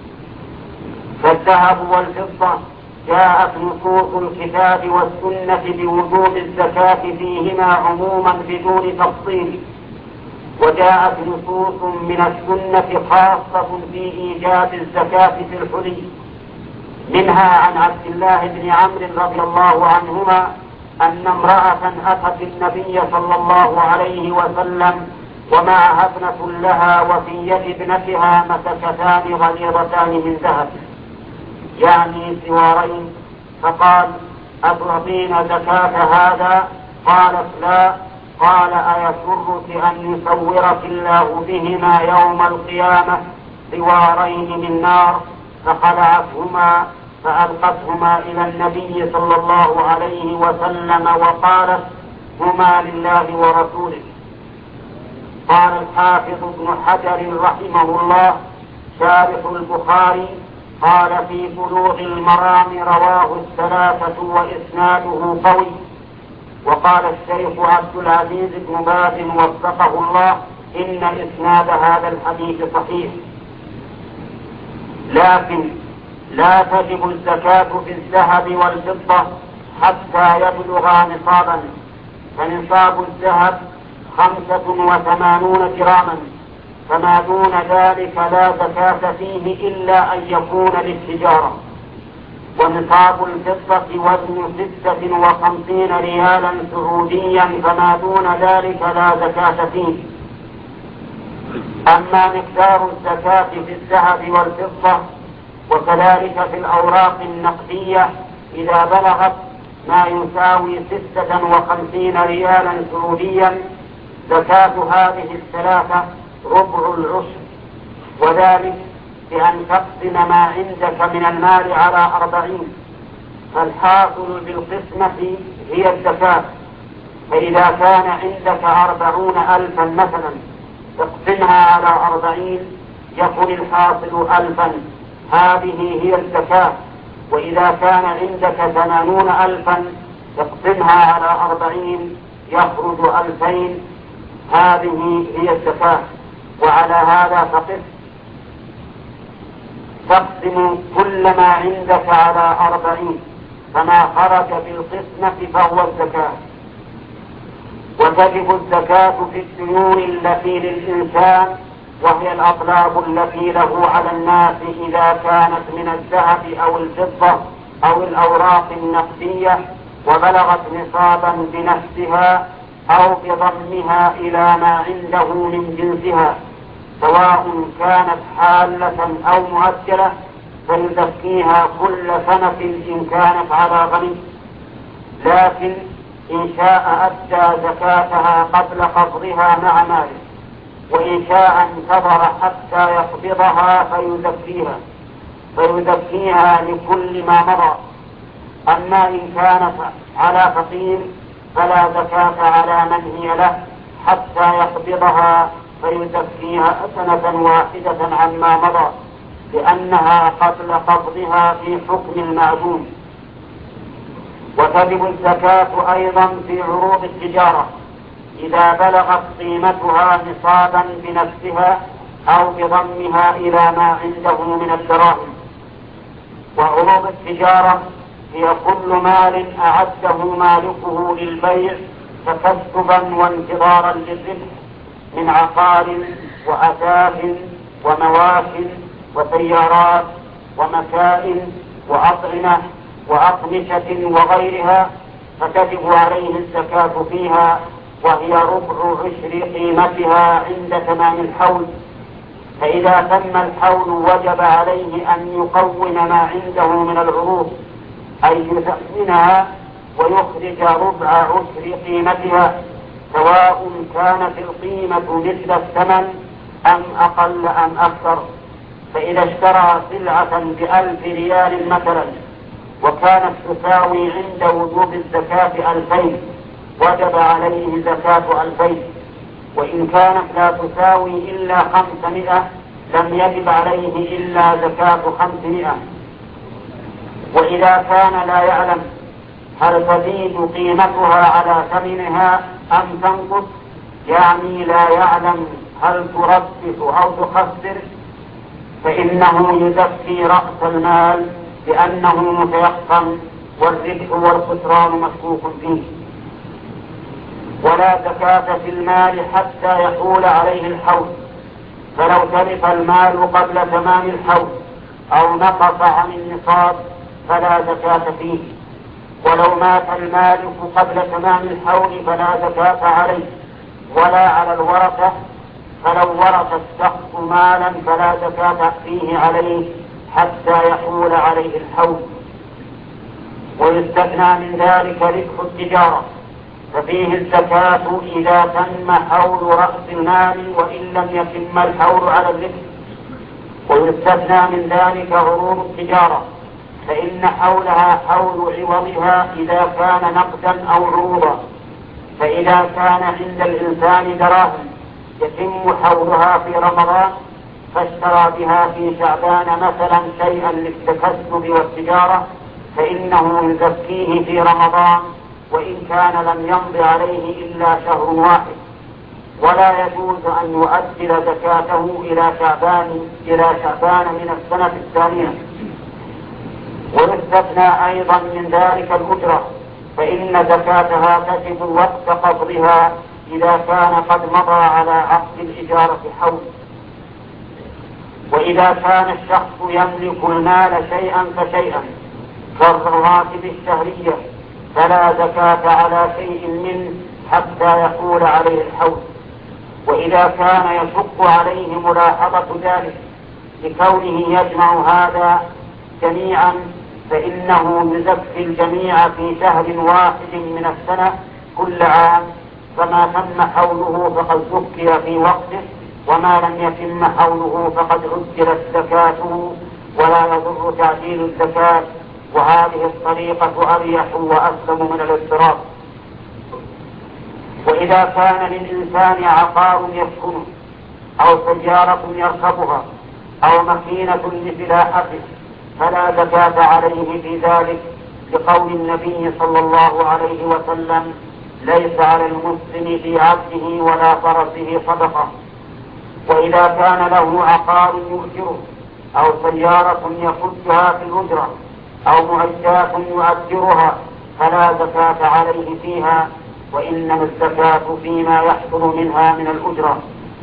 فالذهب والفضة جاءت نصوص الكتاب والسنة بوجوب الزكاة فيهما عموما بدون تفصيل، وجاءت نصوص من السنة خاصة في إيجاب الزكاة في الحلي. منها عن عبد الله بن عمرو رضي الله عنهما أن امرأة أتت النبي صلى الله عليه وسلم ومعها ابنة لها، وفي يد ابنتها مسكتان غليظتان من ذهب، يعني سوارين، فقال: أتعطين زكاة هذا؟ قالت: لا. قال: أيسرك أن يصورك الله بهما يوم القيامة سوارين من نار؟ فخلعتهما فألقتهما إلى النبي صلى الله عليه وسلم وقالت: هما لله ورسوله. قال الحافظ ابن حجر رحمه الله شارح البخاري، قال: في بلوغ المرام رواه الثلاثة وإسناده قوي. وقال الشيخ عبد العزيز بن باز وفقه الله: إن إسناد هذا الحديث صحيح. لكن لا تجب الزكاة في الذهب والفضة حتى يبلغا نصابا، فنصاب الذهب خمسة وثمانون جراما، فما دون ذلك لا زكاة فيه إلا أن يكون للتجارة. ونصاب الفضة وزن ستة وخمسين ريالا سعوديا، فما دون ذلك لا زكاة فيه. أما مقدار الزكاة في الذهب والفضة وكذلك في الأوراق النقدية إذا بلغت ما يساوي ستة وخمسين ريالا سعوديا زكاة هذه الثلاثة ربع العشر، وذلك بأن تقسم ما عندك من المال على أربعين، فالحاصل بالقسمة هي الزكاة. فإذا كان عندك أربعون ألفا مثلا تقسمها على أربعين يكون الحاصل ألفا، هذه هي الزكاة. وإذا كان عندك ثمانون ألفا تقسمها على أربعين يخرج ألفين، هذه هي الزكاة. وعلى هذا فقس، تقسم كل ما عندك على أربعين، فما خرج بالقسمة فهو الزكاة. وتجب الزكاة في الديون التي للإنسان، وهي الأطلاب التي له على الناس إذا كانت من الذهب أو الفضة أو الأوراق النقدية وبلغت نصابا بنفسها أو بضمها إلى ما عنده من جنسها، سواء كانت حالة أو مؤجلة، فيزكيها كل سنة إن كانت على غني. لكن إن شاء أدى زكاتها قبل قبضها مع ماله، وإن شاء انتظر حتى يقبضها فيزكيها فيزكيها لكل ما مضى. أما إن كانت على فقير فلا زكاة على من هي له حتى يقبضها، فيزكيها سنة واحدة عما مضى، لأنها قبل قبضها في حكم المعدوم. وتجب الزكاة أيضا في عروض التجارة إذا بلغت قيمتها نصابا بنفسها أو بضمها إلى ما عنده من الدراهم. وعروض التجارة هي كل مال أعده مالكه للبيع تكسبا وانتظارا للربح من عقار وأثاث ومواش وسيارات ومكائن وأطعمة وأقمشة وغيرها، فتجب عليه الزكاة فيها، وهي ربع عشر قيمتها عند تمام الحول. فإذا تم الحول وجب عليه أن يقوم ما عنده من العروض، أي يثمنها ويخرج ربع عشر قيمتها، سواء كانت القيمة مثل الثمن أم أقل أم أكثر. فإذا اشترى سلعة بألف ريال مثلا وكانت تساوي عند وجوب الزكاة ألفين وجب عليه زكاة ألفين، وإن كانت لا تساوي إلا خمسمائة لم يجب عليه إلا زكاة خمسمائة. وإذا كان لا يعلم هل تزيد قيمتها على ثمنها أم تنقص، يعني لا يعلم هل تربح أو تخسر، فإنه يزكي رأس المال لأنه متيقن والربح والخسران مشكوك فيه. ولا زكاة في المال حتى يحول عليه الحول، فلو تلف المال قبل تمام الحول أو نقص عن النصاب فلا زكاة فيه. ولو مات المالك قبل تمام الحول فلا زكاة عليه ولا على الورثة، فلو ورث الشخص مالا فلا زكاة فيه عليه حتى يحول عليه الحول. ويستثنى من ذلك ربح التجارة، ففيه الزكاة إذا تم حول رأس المال وإن لم يتم الحول على الربح. ويستثنى من ذلك عروض التجارة، فإن حولها حول عوضها إذا كان نقدا أو عروضا. فإذا كان عند الإنسان دراهم يتم حولها في رمضان فاشترى بها في شعبان مثلا شيئا للتكسب والتجارة، فإنه يزكيه في رمضان وإن كان لم يمض عليه إلا شهر واحد. ولا يجوز أن يؤجل زكاته إلى شعبان إلى شعبان من السنة الثانية. ويستثنى أيضا من ذلك الأجرة، فإن زكاتها تجب وقت قبضها إذا كان قد مضى على عقد الإجارة حول. وإذا كان الشخص يملك المال شيئا فشيئا كالرواتب الشهرية فلا زكاة على شيء منه حتى يحول عليه الحول. وإذا كان يشق عليه ملاحظة ذلك لكونه يجمع هذا جميعا فإنه يزكي الجميع في شهر واحد من السنة كل عام، فما تم حوله فقد زكي في وقته، وما لم يتم حوله فقد عجلت زكاته ولا يضر تعجيل الزكاة، وهذه الطريقة أريح وأسلم من الاضطراب. وإذا كان للإنسان عقار يسكنه أو سيارة يركبها أو مكينة لفلاحته فلا زكاة عليه في ذلك، لقول النبي صلى الله عليه وسلم: ليس على المسلم في عبده ولا فرسه صدقة. وإذا كان له عقار يؤجره أو سيارة يخدها في الأجرة أو معدات يؤجرها فلا زكاة عليه فيها، وإنما الزكاة فيما يحصل منها من الأجرة.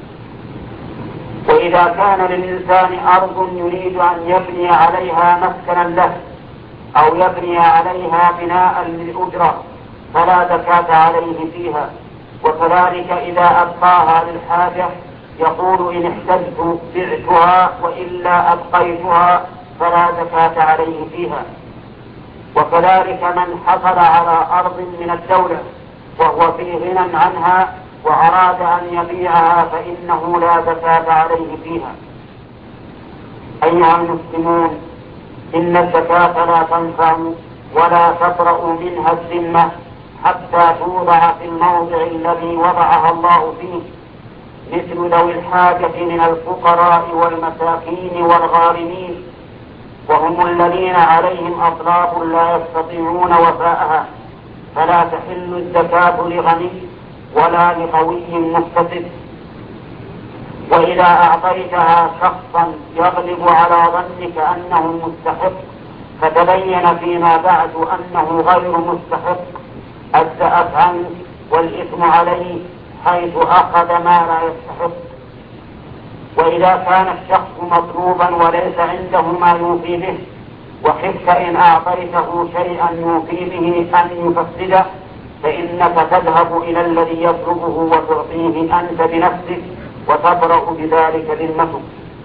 وإذا كان للإنسان أرض يريد أن يبني عليها مسكنا له أو يبني عليها بناء للأجرة فلا زكاة عليه فيها. وكذلك إذا أبقاها للحاجة يقول: إن احتجت بعتها وإلا أبقيتها فلا زكاة عليه فيها. وكذلك من حصل على أرض من الدولة وهو في غنى عنها وأراد أن يبيعها فإنه لا زكاة عليه فيها. أيها المسلمون، إن الزكاة لا تنفع ولا تطرأ منها الذمة حتى توضع في الموضع الذي وضعها الله فيه، مثل ذوي الحاجة من الفقراء والمساكين والغارمين، وهم الذين عليهم أطلاق لا يستطيعون وفاءها، فلا تحل الزكاة لغني ولا لقوي مقتصد. وإذا أعطيتها شخصا يغلب على ظنك أنه مستحق فتبين فيما بعد أنه غير مستحق أجزأت عنك والإثم عليه حيث أخذ ما لا يستحق. وإذا كان الشخص مطلوبا وليس عنده ما يوفي به وخفت إن أعطيته شيئا يوفي به أن يفسده فإنك تذهب إلى الذي يطلبه وتعطيه أنت بنفسك وتبرأ بذلك ذمتك.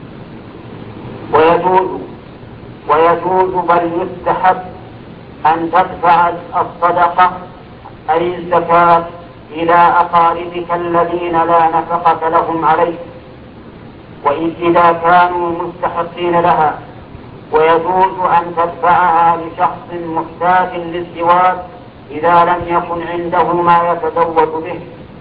ويجوز ويجوز بل يستحب أن تدفع الصدقة أي الزكاة إلى أقاربك الذين لا نفقة لهم عليك وإذا كانوا مستحقين لها. ويجوز أن تدفعها لشخص محتاج للزواج إذا لم يكن عنده ما يتزوج به.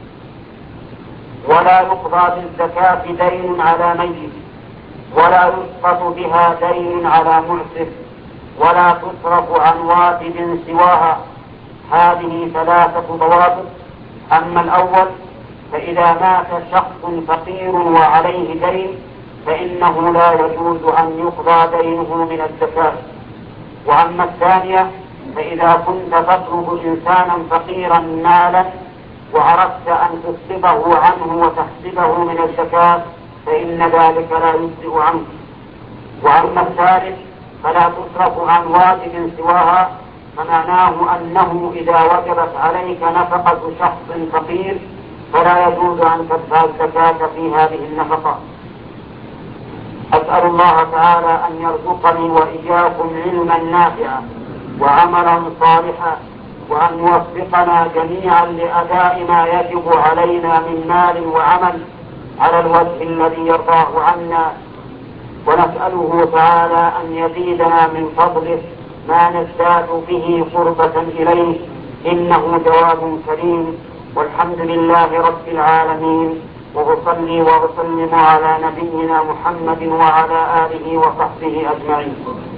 ولا يقضى بالزكاة دين على ميت، ولا يسقط بها دين على معسر، ولا تصرف عن واجب سواها. هذه ثلاثة ضوابط. أما الأول فإذا مات شخص فقير وعليه دين فإنه لا يجوز أن يقضى دينه من الزكاة. وأما الثانية فإذا كنت تطلب إنسانا فقيرا مالا وعرفت أن تصرفه عنه وتحسبه من الزكاة فإن ذلك لا يجزئ عنك. وأما الثالث فلا تصرف عن واجب سواها، فمعناه أنه إذا وجبت عليك نفقة شخص فقير فلا يجوز أن تدفع الزكاة في هذه النفقة. أسأل الله تعالى أن يرزقني وإياكم علما نافعا وعملا صالحا، وأن يوفقنا جميعا لأداء ما يجب علينا من مال وعمل على الوجه الذي يرضاه عنا، ونسأله تعالى أن يزيدنا من فضله ما نزداد به قربة إليه، إنه جواد كريم. والحمد لله رب العالمين، وأصلي وأسلم على نبينا محمد وعلى آله وصحبه أجمعين.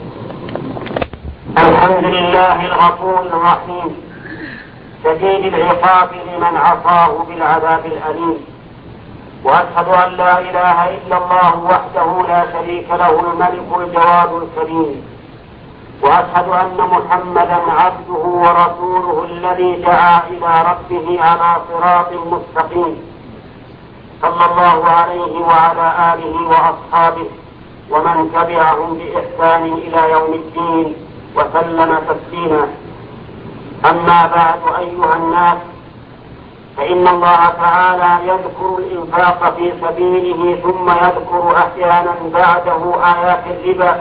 الحمد لله الغفور الرحيم شديد العقاب لمن عصاه بالعذاب الأليم، وأشهد أن لا إله إلا الله وحده لا شريك له الملك الجواد الكريم، وأشهد أن محمدا عبده ورسوله الذي دعا إلى ربه على صراط مستقيم، صلى الله عليه وعلى آله وأصحابه ومن تبعهم بإحسان إلى يوم الدين وسلم تسليما. أما بعد، أيها الناس، فإن الله تعالى يذكر الإنفاق في سبيله ثم يذكر أحيانا بعده آيات الربا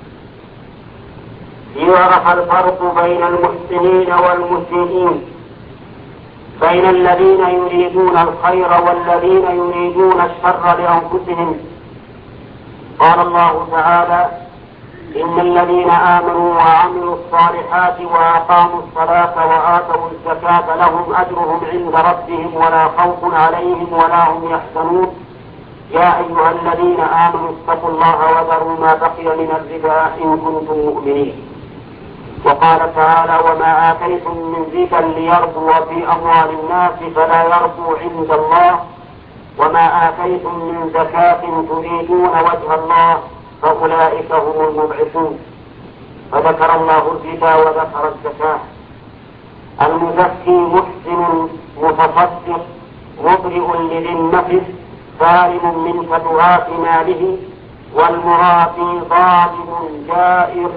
ليعرف الفرق بين المحسنين والمسيئين، بين الذين يريدون الخير والذين يريدون الشر لأنفسهم. قال الله تعالى: إن الذين آمنوا وعملوا الصالحات وأقاموا الصلاة وآتوا الزكاة لهم أجرهم عند ربهم ولا خوف عليهم ولا هم يحزنون يا أيها الذين آمنوا اتقوا الله وذروا ما بقي من الربا إن كنتم مؤمنين. وقال تعالى: وما آتيتم من ربا ليربو في أموال الناس فلا يربو عند الله وما آتيتم من زكاة تريدون وجه الله فأولئك هم المبعثون. فذكر الله الربا وذكر الزكاة. المزكي محسن متصدق مبرئ لذمته سالم من فتوات ماله، والمرابي ظالم جائر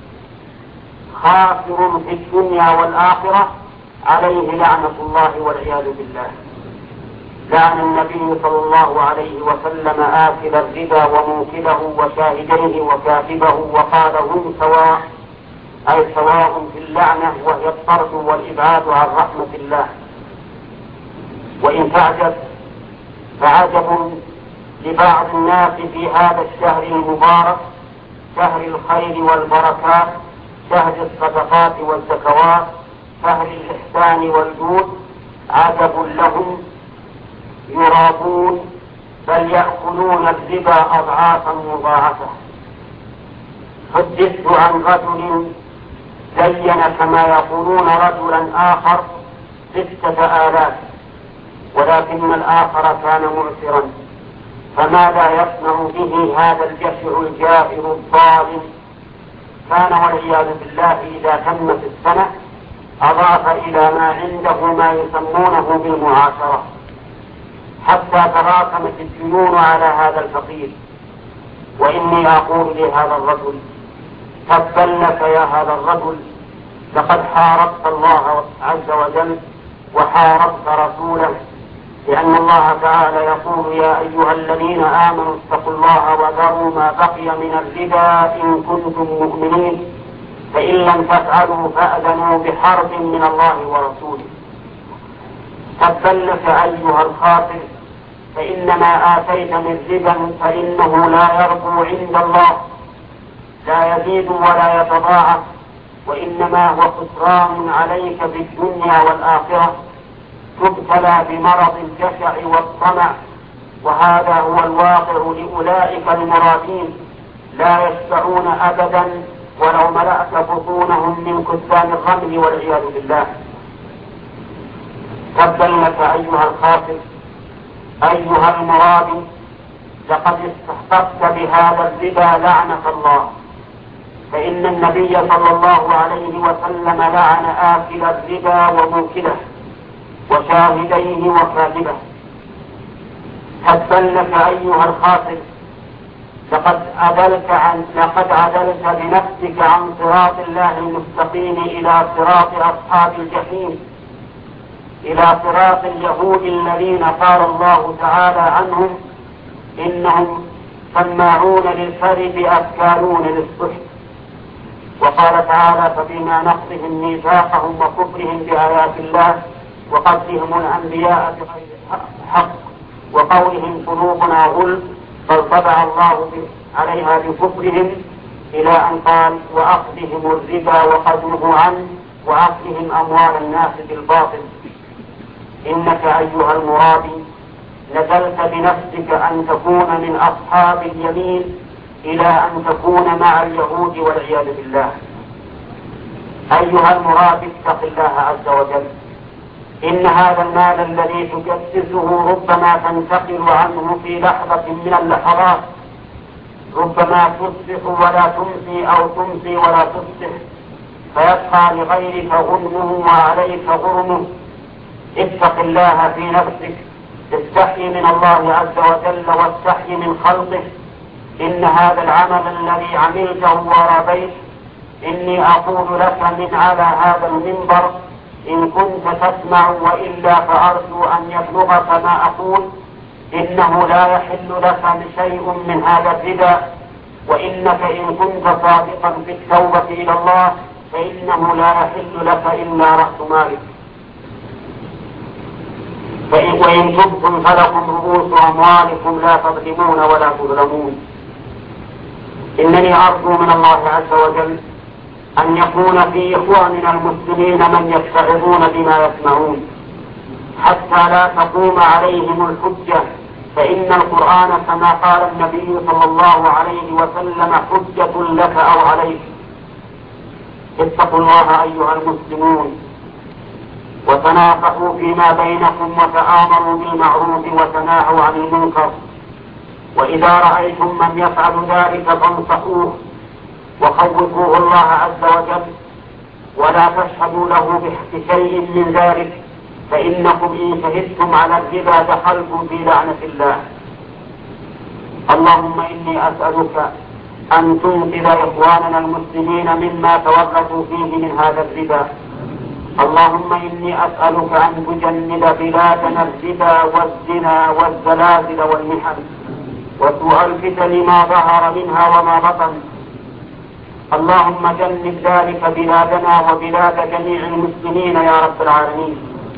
خاسر في الدنيا والآخرة عليه لعنة الله والعياذ بالله. لعن النبي صلى الله عليه وسلم آكل الربا وموكله وشاهديه وكاتبه وقال: هم سواء، أي سواء في اللعنة وهي الطرد والإبعاد عن رحمة الله. وإن تعجب فعجب لبعض الناس في هذا الشهر المبارك، شهر الخير والبركات، شهر الصدقات والزكوات، شهر الإحسان والجود، عجب لهم يرابون بل يأكلون الربا أضعافا مضاعفة. حدثت عن رجل زين كما يقولون رجلا آخر ستة آلاف، ولكن الآخر كان معسرا، فماذا يصنع به هذا الجشع الجائر الظالم؟ كان والعياذ بالله إذا تمت السنة أضاف إلى ما عنده ما يسمونه بالمعاشرة، حتى تراكمت الديون على هذا الفقير. وإني أقول لهذا الرجل: تبا لك يا هذا الرجل، لقد حاربت الله عز وجل وحاربت رسوله، لأن الله تعالى يقول: يا أيها الذين آمنوا اتقوا الله وذروا ما بقي من الربا إن كنتم مؤمنين، فإن لم تفعلوا فأذنوا بحرب من الله ورسوله. تبا لك أيها الخاسر، فإنما آتيت من ربا فإنه لا يربو عند الله، لا يزيد ولا يتضاعف، وإنما هو خسران عليك في الدنيا والآخرة. تبتلى بمرض الجشع والطمع، وهذا هو الواقع لأولئك المرادين، لا يشبعون أبدا ولو ملأت بطونهم من كثان الرمل والعياذ بالله. تبا لك أيها الخاسر أيها المرابي، لقد استحققت بهذا الربا لعنة الله، فإن النبي صلى الله عليه وسلم لعن آكل الربا وموكله وشاهديه وكاتبه. تبا لك أيها الخاسر، لقد عدلت عن لقد عدلت بنفسك عن صراط الله المستقيم إلى صراط أصحاب الجحيم، إلى صراط اليهود الذين قال الله تعالى عنهم: إنهم سماعون للكذب أكالون للسحت. وقال تعالى: فبما نقضهم ميثاقهم وكفرهم بآيات الله وقتلهم الأنبياء بغير حق وقولهم قلوبنا غلف بل طبع الله عليها بكفرهم، إلى أن قال: وأخذهم الربا وقد نهوا عنه وأخذهم أموال الناس بالباطل. إنك أيها المرابي نزلت بنفسك أن تكون من أصحاب اليمين إلى أن تكون مع اليهود والعياذ بالله. أيها المرابي اتق الله عز وجل، إن هذا المال الذي تجسسه ربما تنتقل عنه في لحظة من اللحظات، ربما تصبح ولا تمسي أو تمسي ولا تصبح، فيبقى لغيرك غنمه وعليك غرمه. اتق الله في نفسك، استحي من الله عز وجل واستحي من خلقه. إن هذا العمل الذي عملته وربيت، إني أقول لك من على هذا المنبر: إن كنت تسمع وإلا فأرجو أن يبلغك ما أقول، إنه لا يحل لك شيء من هذا الربا، وإنك إن كنت صادقا في التوبة إلى الله فإنه لا يحل لك إلا رأس مالك، وإن تبتم فلكم رؤوس أموالكم لا تظلمون ولا تظلمون. إنني أرجو من الله عز وجل أن يكون في إخواننا المسلمين من يتعظون بما يسمعون حتى لا تقوم عليهم الحجة، فإن القرآن كما قال النبي صلى الله عليه وسلم حجة لك أو عليك. اتقوا الله أيها المسلمون وتناصحوا فيما بينكم وتآمروا بالمعروف وتناهوا عن المنكر، وإذا رأيتم من يفعل ذلك فانصحوه وخوفوه الله عز وجل، ولا تشهدوا له بشيء من ذلك، فإنكم إن شهدتم على الربا دخلتم في لعنة الله. اللهم إني أسألك أن تنقذ إخواننا المسلمين مما تورطوا فيه من هذا الربا. اللهم إني أسألك أن تجنب بلادنا الربا والزنا والزلازل والمحن وسوء الفتن ما ظهر منها وما بطن. اللهم جنب ذلك بلادنا وبلاد جميع المسلمين يا رب العالمين.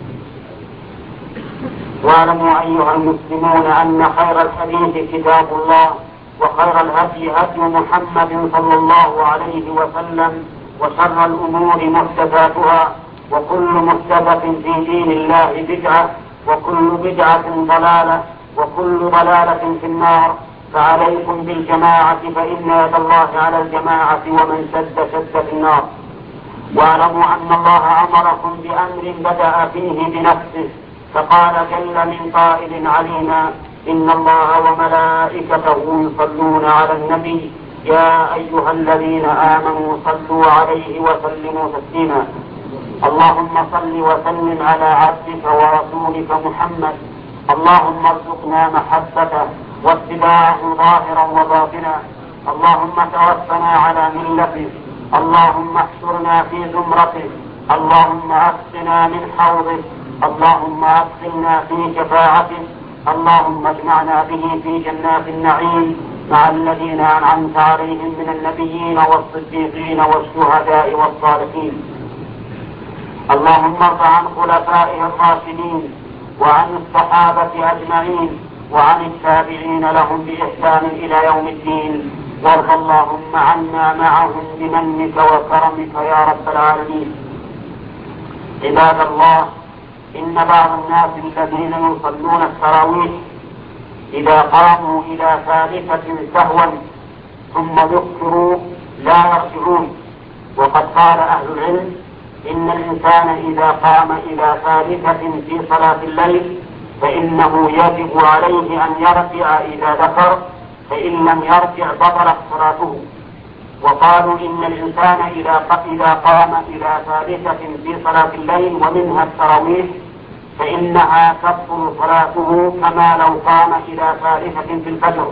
واعلموا أيها المسلمون أن خير الحديث كتاب الله، وخير الهدي هدي محمد صلى الله عليه وسلم، وشر الأمور محدثاتها، وكل محدثة في دين الله بدعة، وكل بدعة ضلالة، وكل ضلالة في النار. فعليكم بالجماعة فإن يد الله على الجماعة، ومن شد شد في النار. واعلموا أن الله أمركم بأمر بدأ فيه بنفسه، فقال جل من قائل علينا: إن الله وملائكته يصلون على النبي يا أيها الذين آمنوا صلوا عليه وسلموا تسليما. اللهم صل وسلم على عبدك ورسولك محمد. اللهم ارزقنا محبته واتباعه ظاهرا وباطنا. اللهم توفنا على ملته. اللهم احشرنا في زمرته. اللهم اسقنا من حوضه. اللهم ادخلنا في شفاعته. اللهم اجمعنا به في جنات النعيم مع الذين أنعمت عليهم من النبيين والصديقين والشهداء والصالحين. اللهم ارض عن خلفائه الراشدين وعن الصحابة أجمعين وعن التابعين لهم بإحسان إلى يوم الدين، وارض اللهم عنا معهم بمنك وكرمك يا رب العالمين. عباد الله، إن بعض الناس الذين يصلون التراويح إذا قاموا إلى ثالثة سهوا ثم ذكروا لا يرجعون، وقد قال أهل العلم إن الإنسان إذا قام إلى ثالثة في صلاة الليل فإنه يجب عليه أن يرجع إذا ذكر، فإن لم يرجع بطلت صلاته. وقالوا إن الإنسان إذا قام إلى ثالثة في صلاة الليل ومنها التراويح فإنها تبطل صلاته كما لو قام إلى ثالثة في الفجر.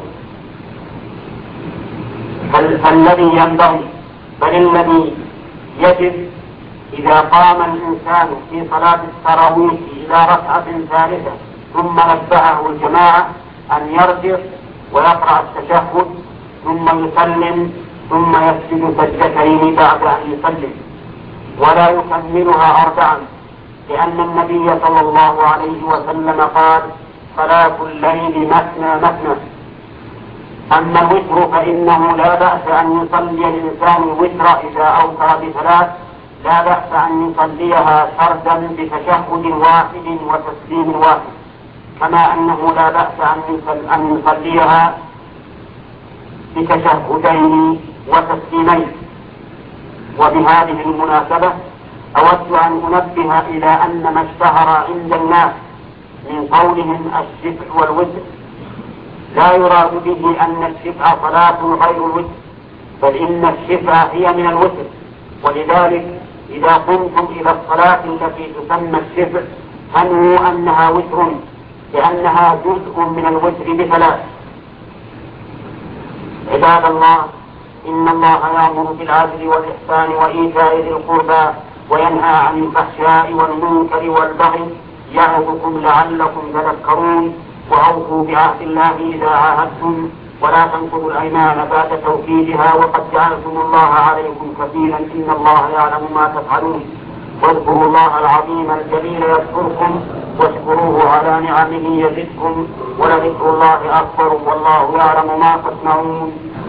فالذي ينبغي بل الذي يجب إذا قام الإنسان في صلاة التراويح إلى ركعة ثالثة ثم نبهه الجماعة أن يرجع ويقرأ التشهد ثم يسلم ثم يسجد سجدتين بعد أن يسلم، ولا يكملها أربعا، لأن النبي صلى الله عليه وسلم قال: صلاة الليل مثنى مثنى. أما الوتر فإنه لا بأس أن يصلي الإنسان الوتر إذا أوتر بثلاث، لا بأس أن يصليها فردا بتشهد واحد وتسليم واحد، كما أنه لا بأس أن يصليها بتشهدين وتسليمين. وبهذه المناسبة أود أن أنبه إلى أن ما اشتهر عند الناس من قولهم الشفع والوتر لا يراد به أن الشفع صلاة غير الوتر، بل إن الشفع هي من الوتر، ولذلك إذا قمتم إلى الصلاة التي تسمى الشفع فانووا أنها وتر، لأنها جزء من الوتر بثلاث. عباد الله، إن الله يأمر بالعدل والإحسان وإيتاء ذي القربى وينهى عن الفحشاء والمنكر والبغي يعظكم لعلكم تذكرون. وأوفوا بعهد الله إذا عاهدتم ولا تنقضوا الأيمان بعد توكيدها وقد جعلتم الله عليكم كفيلا إن الله يعلم ما تفعلون. واذكروا الله العظيم الجليل يذكركم واشكروه على نعمه يزدكم ولذكر الله أكبر والله يعلم ما تصنعون.